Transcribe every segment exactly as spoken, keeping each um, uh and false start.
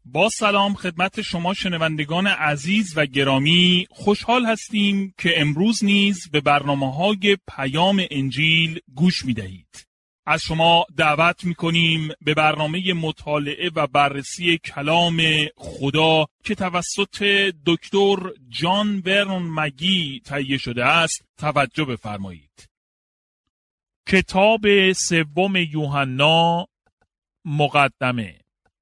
با سلام خدمت شما شنوندگان عزیز و گرامی، خوشحال هستیم که امروز نیز به برنامه‌های پیام انجیل گوش می‌دهید. از شما دعوت می‌کنیم به برنامه مطالعه و بررسی کلام خدا که توسط دکتر جان ورنون مگی تهیه شده است توجه بفرمایید. کتاب سوم یوحنا، مقدمه.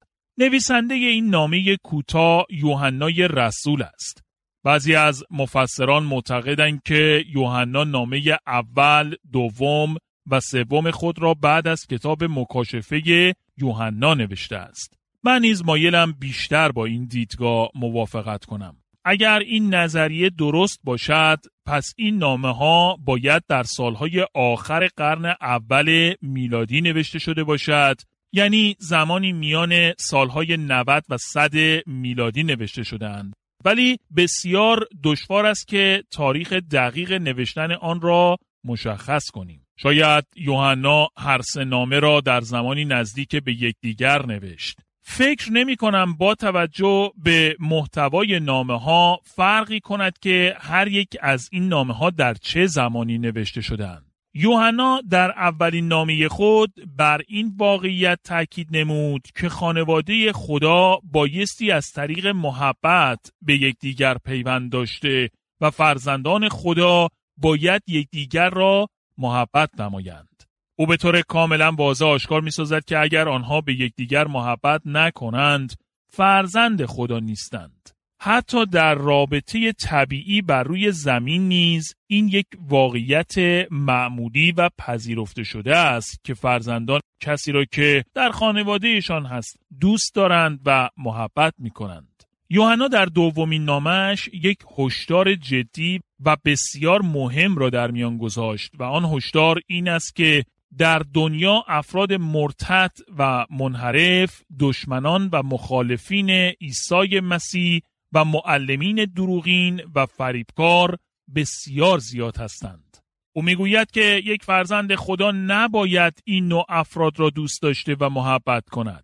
نویسنده این نامه کوتاه یوحنای رسول است. بعضی از مفسران معتقدند که یوحنا نامه اول، دوم و سوم خود را بعد از کتاب مکاشفه یوحنا نوشته است. من نیز مایلم بیشتر با این دیدگاه موافقت کنم. اگر این نظریه درست باشد، پس این نامه ها باید در سالهای آخر قرن اول میلادی نوشته شده باشد، یعنی زمانی میان سالهای نود و صد میلادی نوشته شدند. ولی بسیار دشوار است که تاریخ دقیق نوشتن آن را مشخص کنیم. شاید یوحنا هر سه نامه را در زمانی نزدیک به یکدیگر نوشت. فکر نمی کنم با توجه به محتوای نامه ها فرقی کند که هر یک از این نامه ها در چه زمانی نوشته شدند. یوحنا در اولین نامه خود بر این واقعیت تاکید نمود که خانواده خدا بایستی از طریق محبت به یکدیگر پیوند داشته و فرزندان خدا باید یکدیگر را محبت نمایند. او به طور کاملا واضح آشکار می‌سازد که اگر آنها به یکدیگر محبت نکنند، فرزند خدا نیستند. حتی در رابطه طبیعی بر روی زمین نیز این یک واقعیت معمولی و پذیرفته شده است که فرزندان کسی را که در خانوادهشان هست دوست دارند و محبت می‌کنند. یوحنا در دومین نامش یک هشدار جدی و بسیار مهم را در میان گذاشت و آن هشدار این است که در دنیا افراد مرتد و منحرف، دشمنان و مخالفین عیسی مسیح و معلمین دروغین و فریبکار بسیار زیاد هستند. او میگوید که یک فرزند خدا نباید این نوع افراد را دوست داشته و محبت کند.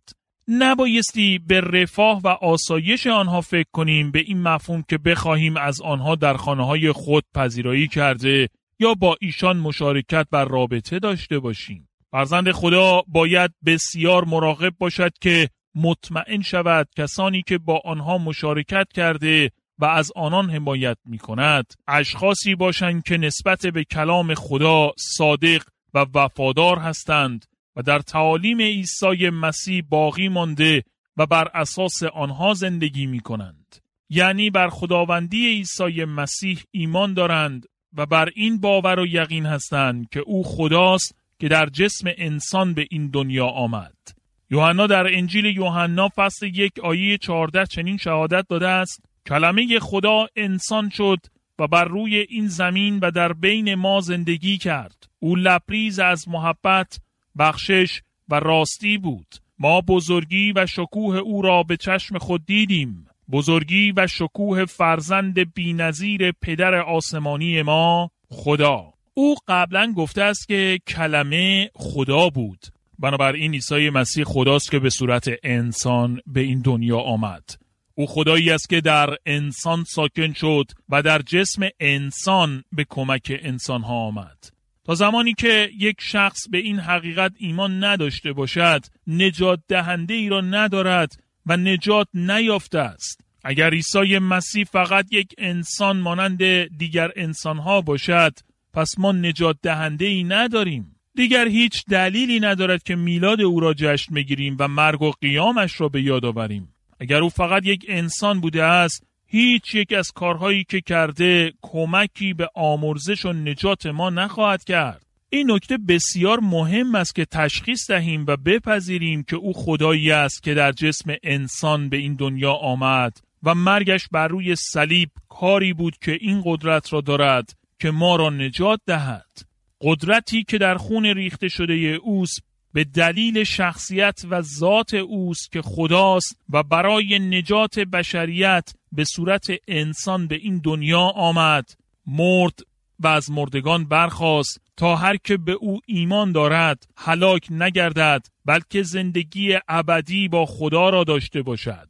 نبایستی به رفاه و آسایش آنها فکر کنیم به این مفهوم که بخواهیم از آنها در خانه‌های خود پذیرایی کرده یا با ایشان مشارکت و رابطه داشته باشیم. فرزند خدا باید بسیار مراقب باشد که مطمئن شود کسانی که با آنها مشارکت کرده و از آنان حمایت می کند اشخاصی باشند که نسبت به کلام خدا صادق و وفادار هستند و در تعالیم عیسی مسیح باقی مانده و بر اساس آنها زندگی می کنند. یعنی بر خداوندی عیسی مسیح ایمان دارند و بر این باور و یقین هستند که او خداست که در جسم انسان به این دنیا آمد. یوحنا در انجیل یوحنا فصل یک آیه چهارده چنین شهادت داده است: کلمه خدا انسان شد و بر روی این زمین و در بین ما زندگی کرد. او لبریز از محبت، بخشش و راستی بود. ما بزرگی و شکوه او را به چشم خود دیدیم، بزرگی و شکوه فرزند بی‌نظیر پدر آسمانی ما، خدا. او قبلا گفته است که کلمه خدا بود. بنابراین عیسی مسیح خداست که به صورت انسان به این دنیا آمد. او خدایی است که در انسان ساکن شد و در جسم انسان به کمک انسان ها آمد. تا زمانی که یک شخص به این حقیقت ایمان نداشته باشد، نجات دهنده ای را ندارد و نجات نیافته است. اگر عیسی مسیح فقط یک انسان مانند دیگر انسانها باشد، پس ما نجات دهنده ای نداریم. دیگر هیچ دلیلی ندارد که میلاد او را جشن بگیریم و مرگ و قیامش را به یاد آوریم. اگر او فقط یک انسان بوده است، هیچ یک از کارهایی که کرده کمکی به آمرزش و نجات ما نخواهد کرد. این نکته بسیار مهم است که تشخیص دهیم و بپذیریم که او خدایی است که در جسم انسان به این دنیا آمد و مرگش بر روی صلیب کاری بود که این قدرت را دارد که ما را نجات دهد. قدرتی که در خون ریخته شده اوست، به دلیل شخصیت و ذات اوست که خداست و برای نجات بشریت به صورت انسان به این دنیا آمد، مرد و از مردگان برخاست تا هر که به او ایمان دارد هلاک نگردد بلکه زندگی ابدی با خدا را داشته باشد.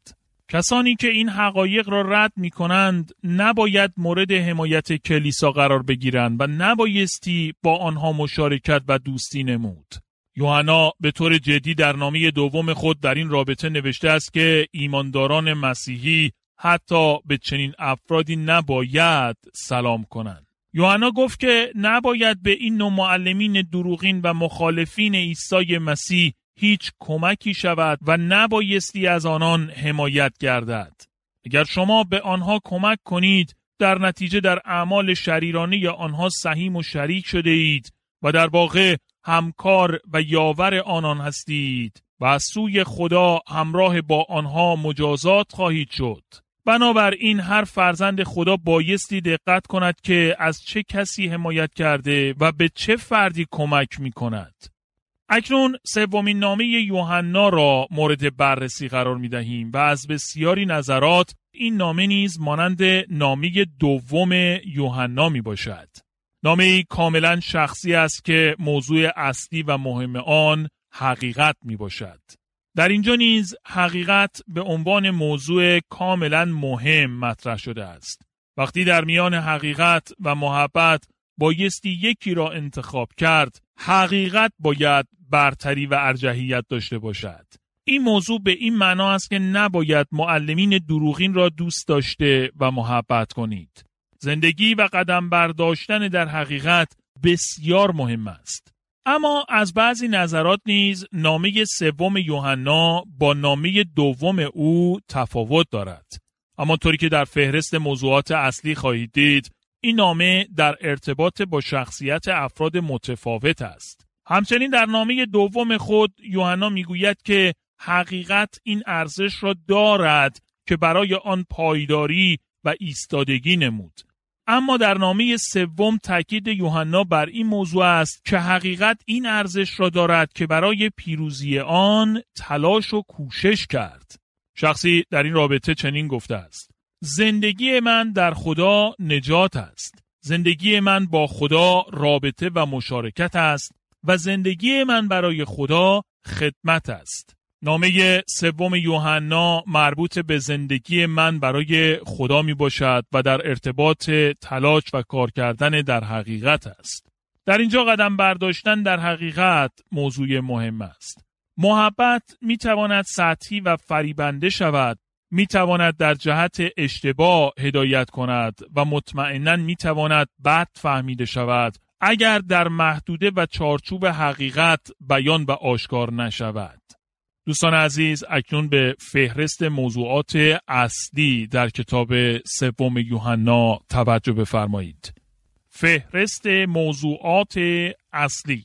کسانی که این حقایق را رد می کنند نباید مورد حمایت کلیسا قرار بگیرند و نبایستی با آنها مشارکت و دوستی نمود. یوحنا به طور جدی در نامه دوم خود در این رابطه نوشته است که ایمانداران مسیحی حتی به چنین افرادی نباید سلام کنند. یوحنا گفت که نباید به این نوع معلمین دروغین و مخالفین عیسی مسیح هیچ کمکی شود و نبایستی از آنان حمایت گردد. اگر شما به آنها کمک کنید، در نتیجه در اعمال شریرانه یا آنها سهیم و شریک شده اید و در واقع همکار و یاور آنان هستید و از سوی خدا همراه با آنها مجازات خواهید شد. بنابراین هر فرزند خدا بایستی دقت کند که از چه کسی حمایت کرده و به چه فردی کمک می کند. اکنون سومین نامه یوحنا را مورد بررسی قرار می دهیم و از بسیاری نظرات این نامه نیز مانند نامه دوم یوحنا می باشد. نامه کاملا شخصی است که موضوع اصلی و مهم آن حقیقت می باشد. در اینجا نیز حقیقت به عنوان موضوع کاملا مهم مطرح شده است. وقتی در میان حقیقت و محبت بایستی یکی را انتخاب کرد، حقیقت باید برتری و ارجحیت داشته باشد. این موضوع به این معنا است که نباید معلمین دروغین را دوست داشته و محبت کنید. زندگی و قدم برداشتن در حقیقت بسیار مهم است. اما از بعضی نظرات نیز نامه سوم یوحنا با نامه دوم او تفاوت دارد. اما طوری که در فهرست موضوعات اصلی خواهید دید، این نامه در ارتباط با شخصیت افراد متفاوت است. همچنین در نامه دوم خود یوحنا میگوید که حقیقت این ارزش را دارد که برای آن پایداری و ایستادگی نمود. اما در نامه سوم تاکید یوحنا بر این موضوع است که حقیقت این ارزش را دارد که برای پیروزی آن تلاش و کوشش کرد. شخصی در این رابطه چنین گفته است: زندگی من در خدا نجات است. زندگی من با خدا رابطه و مشارکت است و زندگی من برای خدا خدمت است. نامه سوم یوحنا مربوط به زندگی من برای خدا می باشد و در ارتباط تلاش و کار کردن در حقیقت است. در اینجا قدم برداشتن در حقیقت موضوع مهم است. محبت می تواند سطحی و فریبنده شود، می تواند در جهت اشتباه هدایت کند و مطمئناً می تواند بد فهمیده شود اگر در محدوده و چارچوب حقیقت بیان و آشکار نشود. دوستان عزیز، اکنون به فهرست موضوعات اصلی در کتاب سوم یوحنا توجه بفرمایید. فهرست موضوعات اصلی: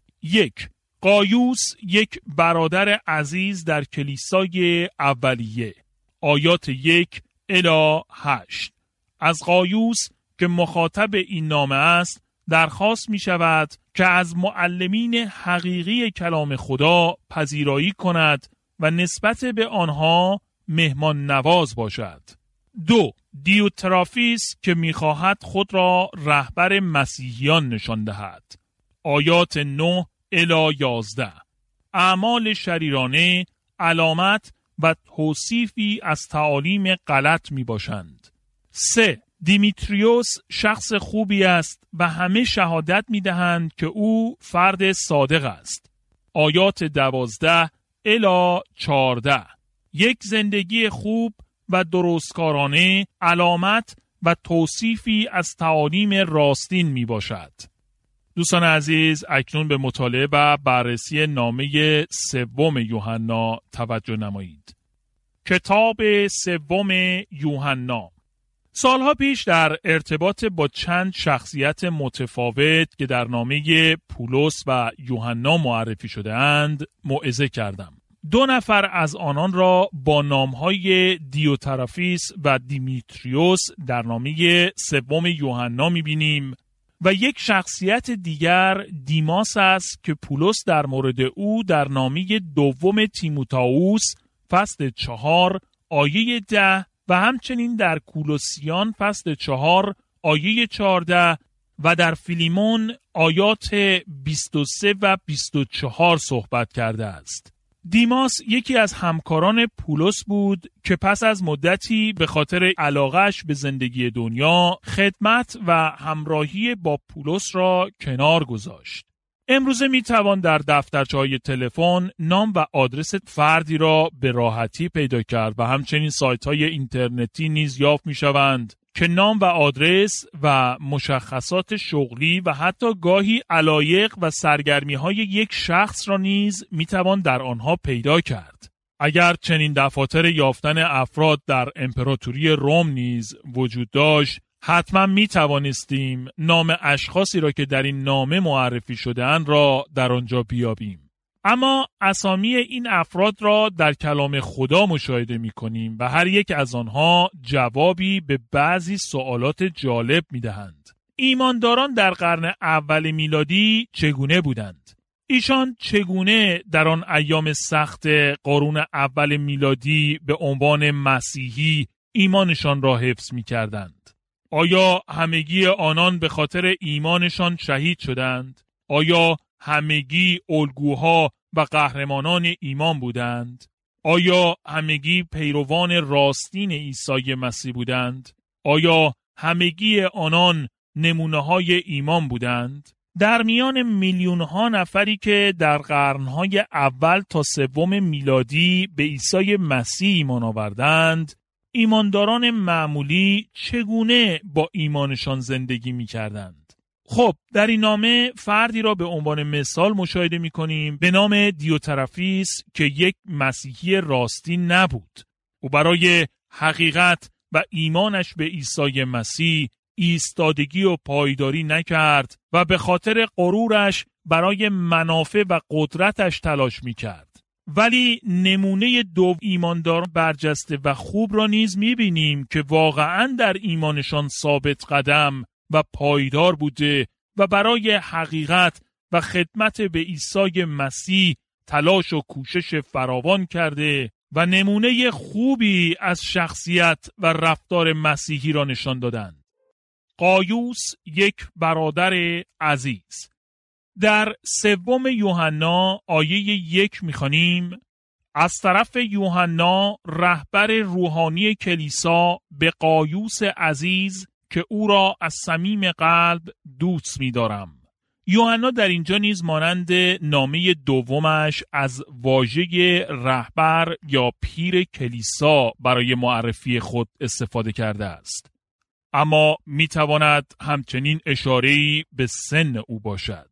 یک، قایوس یک برادر عزیز در کلیسای اولیه. آیات یک الی هشت. از قایوس که مخاطب این نامه است درخواست می شود که از معلمین حقیقی کلام خدا پذیرایی کند و نسبت به آنها مهمان نواز باشد. دو، دیوترافیس که می خواهد خود را رهبر مسیحیان نشان دهد. آیات نه الی یازده. اعمال شریرانه علامت و توصیفی از تعالیم غلط می باشند. سه، دیمیتریوس شخص خوبی است و همه شهادت می دهند که او فرد صادق است. آیات دوازده الی چارده. یک زندگی خوب و درستکارانه علامت و توصیفی از تعالیم راستین می باشد. دوستان عزیز، اکنون به مطالعه و بررسی نامه سوم یوحنا توجه نمایید. کتاب سوم یوحنا. سالها پیش در ارتباط با چند شخصیت متفاوت که در نامه پولس و یوحنا معرفی شده اند موعظه کردم. دو نفر از آنان را با نامهای دیوترافیس و دیمیتریوس در نامه سوم یوحنا می‌بینیم و یک شخصیت دیگر دیماس است که پولس در مورد او در نامه دوم تیموتائوس فصل چهار آیه ده و همچنین در کولوسیان فصل چهار آیه چهارده و در فیلیمون آیات بیست و سه و بیست و چهار صحبت کرده است. دیماس یکی از همکاران پولس بود که پس از مدتی به خاطر علاقه‌اش به زندگی دنیا خدمت و همراهی با پولس را کنار گذاشت. امروزه می توان در دفترچه‌های تلفن نام و آدرس فردی را به راحتی پیدا کرد و همچنین سایت‌های اینترنتی نیز یافت می‌شوند که نام و آدرس و مشخصات شغلی و حتی گاهی علایق و سرگرمی‌های یک شخص را نیز می‌توان در آنها پیدا کرد. اگر چنین دفاتر یافتن افراد در امپراتوری روم نیز وجود داشت، حتما می توانستیم نام اشخاصی را که در این نامه معرفی شده‌اند را در آنجا بیابیم. اما اسامی این افراد را در کلام خدا مشاهده می کنیم و هر یک از آنها جوابی به بعضی سوالات جالب می دهند. ایمانداران در قرن اول میلادی چگونه بودند؟ ایشان چگونه در آن ایام سخت قرون اول میلادی به عنوان مسیحی ایمانشان را حفظ می کردند؟ آیا همگی آنان به خاطر ایمانشان شهید شدند؟ آیا همگی الگوها و قهرمانان ایمان بودند؟ آیا همگی پیروان راستین عیسی مسیح بودند؟ آیا همگی آنان نمونه‌های ایمان بودند؟ در میان میلیون‌ها نفری که در قرن‌های اول تا سوم میلادی به عیسی مسیح ایمان آوردند، ایمانداران معمولی چگونه با ایمانشان زندگی می‌کردند؟ خب در این نامه فردی را به عنوان مثال مشاهده می‌کنیم به نام دیوترفیس که یک مسیحی راستی نبود. او برای حقیقت و ایمانش به عیسی مسیح ایستادگی و پایداری نکرد و به خاطر غرورش برای منافع و قدرتش تلاش می‌کرد. ولی نمونه دو ایماندار برجسته و خوب را نیز می‌بینیم که واقعاً در ایمانشان ثابت قدم و پایدار بوده و برای حقیقت و خدمت به عیسی مسیح تلاش و کوشش فراوان کرده و نمونه خوبی از شخصیت و رفتار مسیحی را نشان دادند. قایوس یک برادر عزیز. در سوم یوحنا آیه یک می‌خوانیم: از طرف یوحنا رهبر روحانی کلیسا به قایوس عزیز که او را از صمیم قلب دوست می‌دارم. یوحنا در اینجا نیز مانند نامه دومش از واژه رهبر یا پیر کلیسا برای معرفی خود استفاده کرده است. اما می‌تواند همچنین اشاره‌ای به سن او باشد.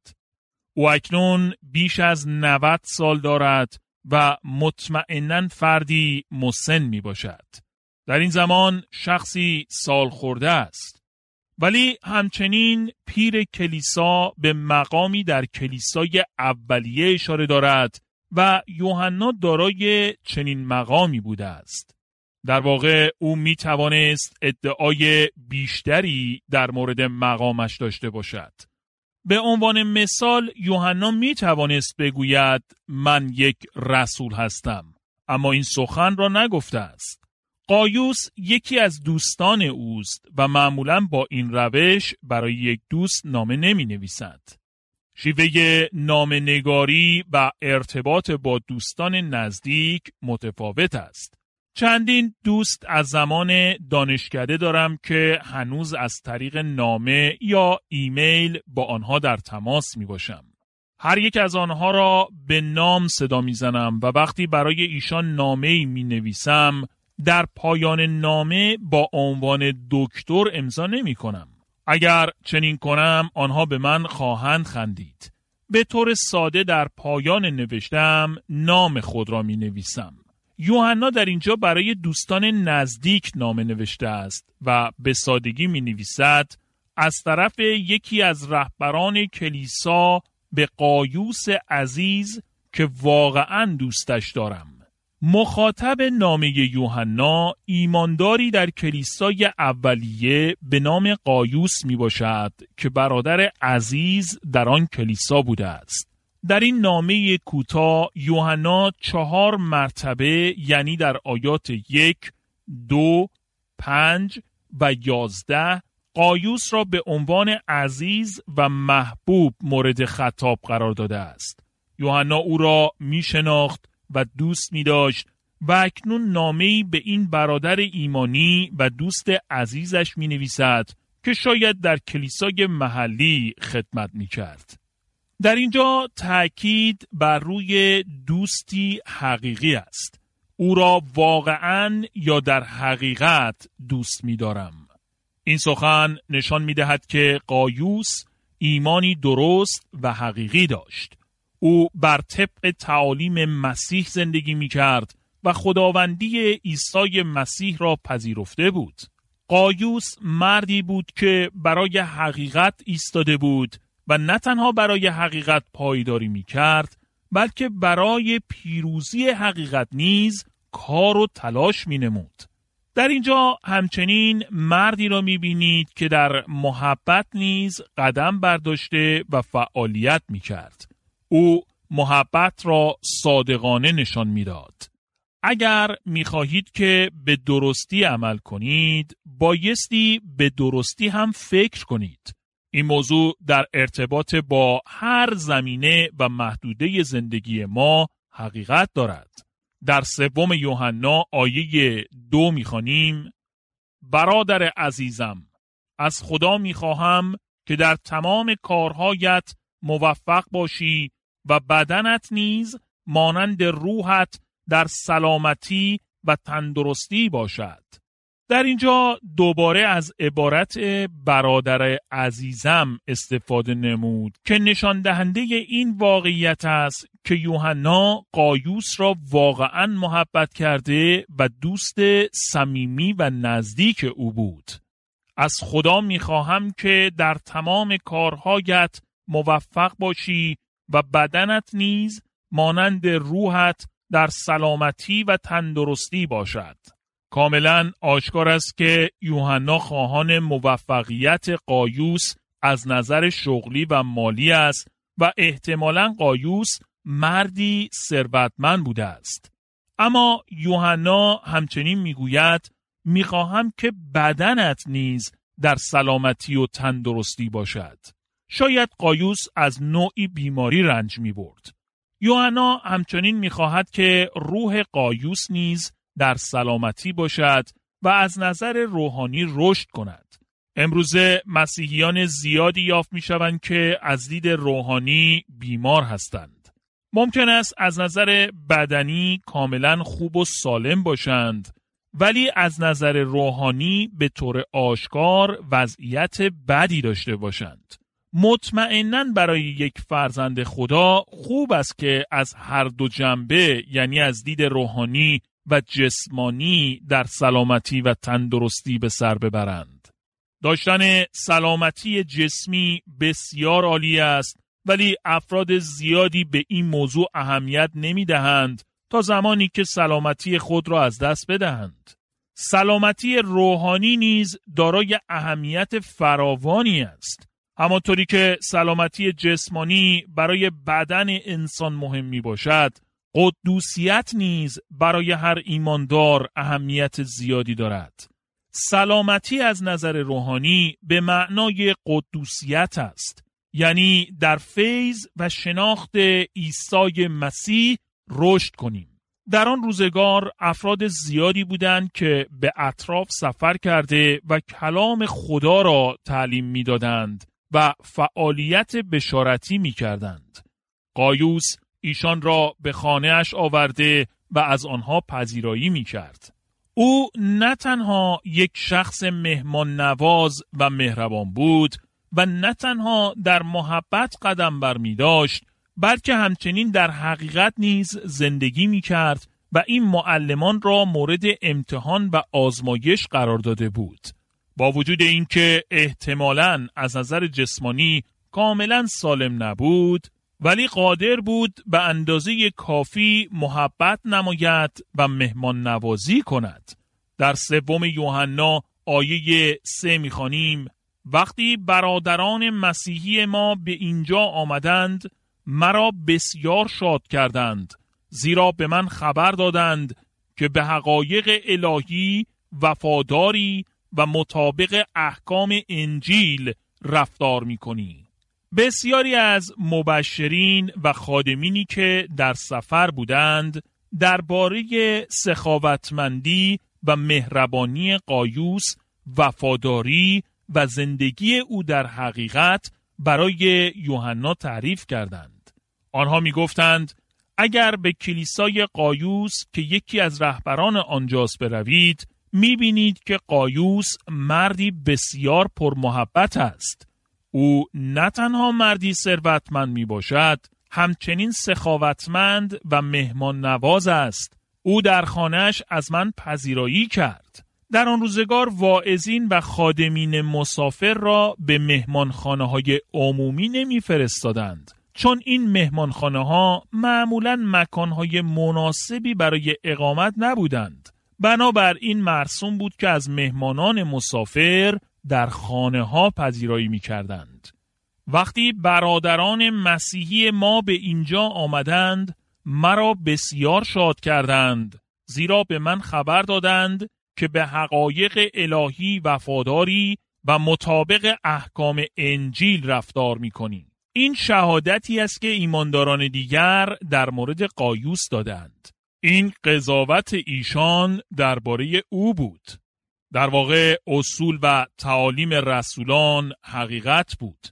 او اکنون بیش از نود سال دارد و مطمئناً فردی مسن می باشد. در این زمان شخصی سال خورده است. ولی همچنین پیر کلیسا به مقامی در کلیسای اولیه اشاره دارد و یوحنا دارای چنین مقامی بوده است. در واقع او می توانست ادعای بیشتری در مورد مقامش داشته باشد. به عنوان مثال یوحنا می توانست بگوید من یک رسول هستم، اما این سخن را نگفته است. قایوس یکی از دوستان اوست و معمولاً با این روش برای یک دوست نامه نمی نویسد. شیوه نامه نگاری و ارتباط با دوستان نزدیک متفاوت است. چندین دوست از زمان دانشکده دارم که هنوز از طریق نامه یا ایمیل با آنها در تماس می باشم. هر یک از آنها را به نام صدا می زنم و وقتی برای ایشان نامه‌ای می نویسم در پایان نامه با عنوان دکتر امضا نمی کنم. اگر چنین کنم آنها به من خواهند خندید. به طور ساده در پایان نوشتم نام خود را می نویسم. یوحنا در اینجا برای دوستان نزدیک نامه نوشته است و به سادگی می نویسد از طرف یکی از رهبران کلیسا به قایوس عزیز که واقعاً دوستش دارم. مخاطب نامه یوحنا ایمانداری در کلیسای اولیه به نام قایوس می باشد که برادر عزیز در آن کلیسا بوده است. در این نامه کوتاه یوحنا چهار مرتبه یعنی در آیات یک، دو، پنج و یازده قایوس را به عنوان عزیز و محبوب مورد خطاب قرار داده است. یوحنا او را می شناخت و دوست می داشت و اکنون نامه‌ای به این برادر ایمانی و دوست عزیزش می نویسد که شاید در کلیسای محلی خدمت می کرد. در اینجا تأکید بر روی دوستی حقیقی است. او را واقعاً یا در حقیقت دوست می دارم. این سخن نشان می دهد که قایوس ایمانی درست و حقیقی داشت. او بر طبق تعالیم مسیح زندگی می کرد و خداوندی عیسی مسیح را پذیرفته بود. قایوس مردی بود که برای حقیقت ایستاده بود و نه تنها برای حقیقت پایداری می کرد بلکه برای پیروزی حقیقت نیز کار و تلاش می نمود. در اینجا همچنین مردی را می بینید که در محبت نیز قدم برداشته و فعالیت می کرد. او محبت را صادقانه نشان می داد. اگر می خواهید که به درستی عمل کنید، بایستی به درستی هم فکر کنید. این موضوع در ارتباط با هر زمینه و محدوده زندگی ما حقیقت دارد. در سوم یوحنا آیه دو می‌خوانیم: برادر عزیزم، از خدا می‌خواهم که در تمام کارهایت موفق باشی و بدنت نیز مانند روحت در سلامتی و تندرستی باشد. در اینجا دوباره از عبارت برادر عزیزم استفاده نمود که نشان دهنده این واقعیت است که یوحنا قایوس را واقعاً محبت کرده و دوست صمیمی و نزدیک او بود. از خدا می‌خواهم که در تمام کارهایت موفق باشی و بدنت نیز مانند روحت در سلامتی و تندرستی باشد. کاملا آشکار است که یوحنا خواهان موفقیت قایوس از نظر شغلی و مالی است و احتمالاً قایوس مردی ثروتمند بوده است. اما یوحنا همچنین میگوید میخواهم که بدنت نیز در سلامتی و تندرستی باشد. شاید قایوس از نوعی بیماری رنج میبرد. یوحنا همچنین میخواهد که روح قایوس نیز در سلامتی باشد و از نظر روحانی رشد کند. امروزه مسیحیان زیادی یافت میشوند که از دید روحانی بیمار هستند. ممکن است از نظر بدنی کاملا خوب و سالم باشند، ولی از نظر روحانی به طور آشکار وضعیت بدی داشته باشند. مطمئناً برای یک فرزند خدا خوب است که از هر دو جنبه، یعنی از دید روحانی و جسمانی، در سلامتی و تندرستی به سر ببرند. داشتن سلامتی جسمی بسیار عالی است، ولی افراد زیادی به این موضوع اهمیت نمی دهند تا زمانی که سلامتی خود را از دست بدهند. سلامتی روحانی نیز دارای اهمیت فراوانی است. همانطوری که سلامتی جسمانی برای بدن انسان مهم می باشد، قدوسیت نیز برای هر ایماندار اهمیت زیادی دارد. سلامتی از نظر روحانی به معنای قدوسیت است، یعنی در فیض و شناخت عیسی مسیح رشد کنیم. در آن روزگار افراد زیادی بودند که به اطراف سفر کرده و کلام خدا را تعلیم می‌دادند و فعالیت بشارتی می‌کردند. قایوس ایشان را به خانه‌اش آورده و از آنها پذیرایی می‌کرد. او نه تنها یک شخص مهمان نواز و مهربان بود و نه تنها در محبت قدم برمی داشت، بلکه همچنین در حقیقت نیز زندگی می کرد و این معلمان را مورد امتحان و آزمایش قرار داده بود. با وجود اینکه احتمالاً از نظر جسمانی کاملاً سالم نبود، ولی قادر بود به اندازه کافی محبت نماید و مهمان نوازی کند. در سوم یوحنا آیه سه می‌خوانیم: وقتی برادران مسیحی ما به اینجا آمدند، مرا بسیار شاد کردند، زیرا به من خبر دادند که به حقایق الهی وفاداری و مطابق احکام انجیل رفتار می‌کنی. بسیاری از مبشرین و خادمینی که در سفر بودند درباره سخاوتمندی و مهربانی قایوس، وفاداری و زندگی او در حقیقت برای یوحنا تعریف کردند. آنها می گفتند اگر به کلیسای قایوس که یکی از رهبران آنجاست بروید، می بینید که قایوس مردی بسیار پرمحبت است. او نه تنها مردی ثروتمند می باشد، همچنین سخاوتمند و مهمان نواز است. او در خانه‌اش از من پذیرایی کرد. در آن روزگار واعظین و خادمین مسافر را به مهمانخانه‌های عمومی نمی‌فرستادند، چون این مهمانخانه‌ها معمولاً مکان‌های مناسبی برای اقامت نبودند. بنابراین مرسوم بود که از مهمانان مسافر در خانه‌ها پذیرایی می‌کردند. وقتی برادران مسیحی ما به اینجا آمدند، مرا بسیار شاد کردند، زیرا به من خبر دادند که به حقایق الهی وفاداری و مطابق احکام انجیل رفتار می‌کنی. این شهادتی است که ایمانداران دیگر در مورد قایوس دادند. این قضاوت ایشان درباره او بود. در واقع اصول و تعالیم رسولان حقیقت بود.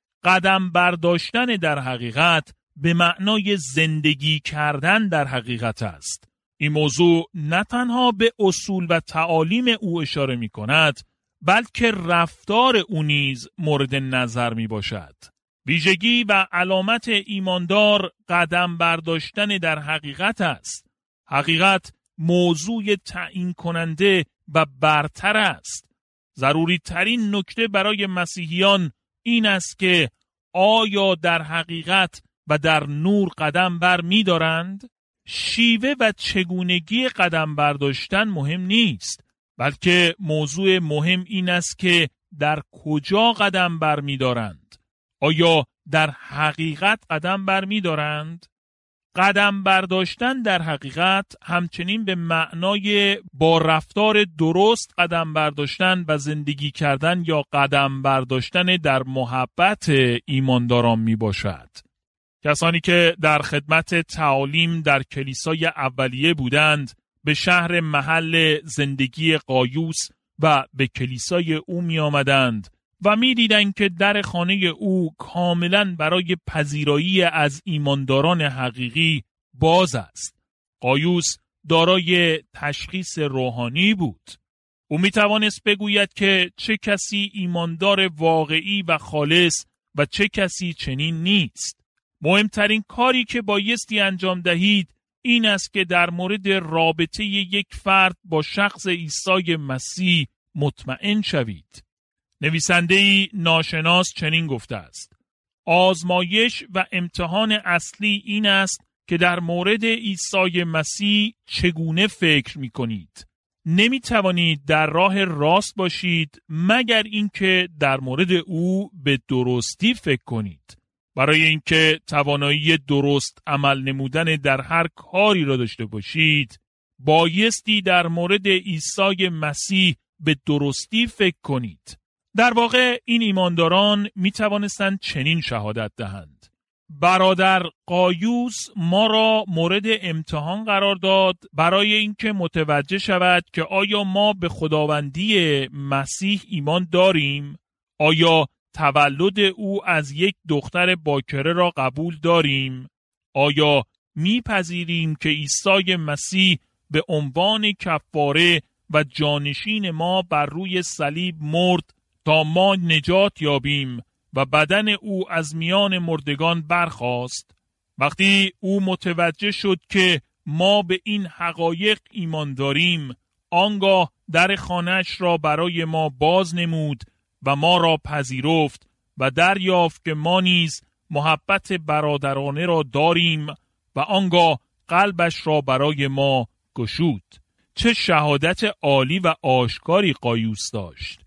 قدم برداشتن در حقیقت به معنای زندگی کردن در حقیقت است. این موضوع نه تنها به اصول و تعالیم او اشاره می کند، بلکه رفتار او نیز مورد نظر می باشد. ویژگی و علامت ایماندار قدم برداشتن در حقیقت است. حقیقت موضوع تعیین کننده و برتر است. ضروری ترین نکته برای مسیحیان این است که آیا در حقیقت و در نور قدم بر می دارند؟ شیوه و چگونگی قدم برداشتن مهم نیست، بلکه موضوع مهم این است که در کجا قدم بر می دارند. آیا در حقیقت قدم بر می دارند؟ قدم برداشتن در حقیقت همچنین به معنای با رفتار درست قدم برداشتن و زندگی کردن یا قدم برداشتن در محبت ایمانداران می باشد. کسانی که در خدمت تعالیم در کلیسای اولیه بودند به شهر محل زندگی قایوس و به کلیسای او می آمدند و می دیدند که در خانه او کاملا برای پذیرایی از ایمانداران حقیقی باز است. قایوس دارای تشخیص روحانی بود. او می توانست بگوید که چه کسی ایماندار واقعی و خالص و چه کسی چنین نیست. مهمترین کاری که بایستی انجام دهید این است که در مورد رابطه یک فرد با شخص عیسی مسیح مطمئن شوید. نویسنده‌ای ناشناس چنین گفته است: آزمایش و امتحان اصلی این است که در مورد عیسی مسیح چگونه فکر می کنید. نمی توانید در راه راست باشید مگر اینکه در مورد او به درستی فکر کنید. برای اینکه توانایی درست عمل نمودن در هر کاری را داشته باشید، بایستی در مورد عیسی مسیح به درستی فکر کنید. در واقع این ایمانداران می توانستند چنین شهادت دهند: برادر قایوس ما را مورد امتحان قرار داد برای اینکه متوجه شود که آیا ما به خداوندی مسیح ایمان داریم؟ آیا تولد او از یک دختر باکره را قبول داریم؟ آیا میپذیریم که عیسی مسیح به عنوان کفاره و جانشین ما بر روی صلیب مرد تا ما نجات یابیم و بدن او از میان مردگان برخاست؟ وقتی او متوجه شد که ما به این حقایق ایمان داریم، آنگاه در خانه‌اش را برای ما باز نمود و ما را پذیرفت و دریافت که ما نیز محبت برادرانه را داریم و آنگاه قلبش را برای ما گشود. چه شهادت عالی و آشکاری قایوس داشت!